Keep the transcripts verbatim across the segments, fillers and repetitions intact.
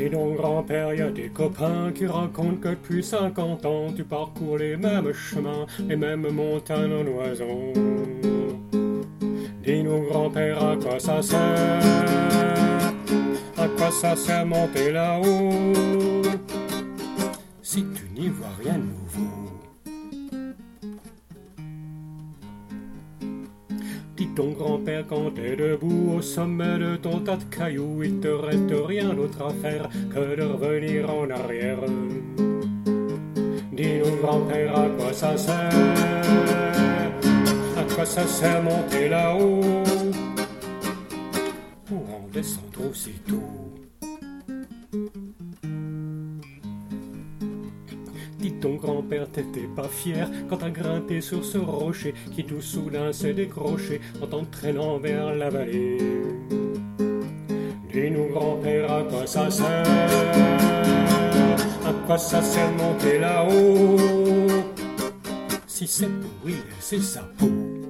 Dis donc grand-père, y a des copains qui racontent que depuis cinquante ans tu parcours les mêmes chemins, les mêmes montagnes en oiseaux. Dis-nous grand-père, à quoi ça sert? À quoi ça sert monter là-haut si tu n'y vois rien de nouveau? Dis donc grand-père, quand t'es debout au sommet de ton tas de cailloux, il te reste rien d'autre à faire que de revenir en arrière. Dis-nous grand-père, à quoi ça sert? À quoi ça sert monter là-haut pour en descendre aussitôt? Dis donc grand-père, t'étais pas fier quand t'as grimpé sur ce rocher qui tout soudain s'est décroché en t'entraînant vers la vallée. Dis-nous grand-père, à quoi ça sert? À quoi ça sert monter là-haut si c'est pour y laisser sa peau?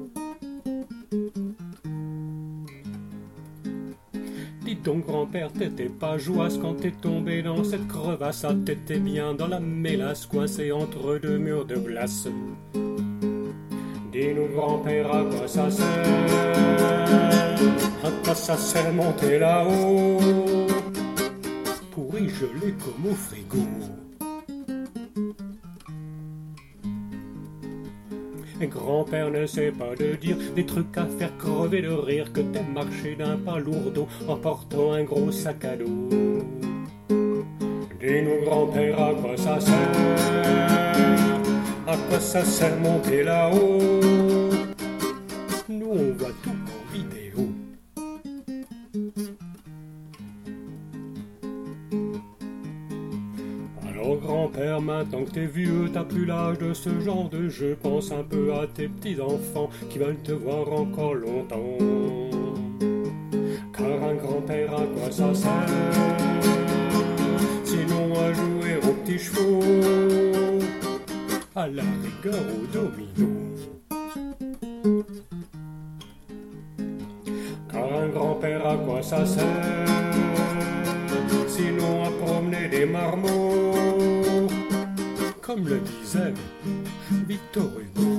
Dis donc grand-père, t'étais pas joyeuse quand t'es tombé dans cette crevasse. Ah, t'étais bien dans la mélasse, coincé entre deux murs de glace. Dis-nous grand-père, à quoi ça sert? À quoi ça sert monter là-haut pour y geler comme au frigo? Et grand-père ne sait pas de dire des trucs à faire crever de rire, que t'aimes marcher d'un pas lourdeau en portant un gros sac à dos. Dis-nous grand-père, à quoi ça sert? À quoi ça sert monter là-haut? Nous on voit tout en vidéo. Alors grand-père, maintenant que t'es vieux, t'as plus l'âge de ce genre de jeu. Pense un peu à tes petits-enfants qui veulent te voir encore longtemps. Car un grand-père, à quoi ça sert? Sinon à jouer aux petits chevaux, à la rigueur au domino. Car un grand-père, à quoi ça sert? Sinon à promener des marmots, comme le disait Victor Hugo.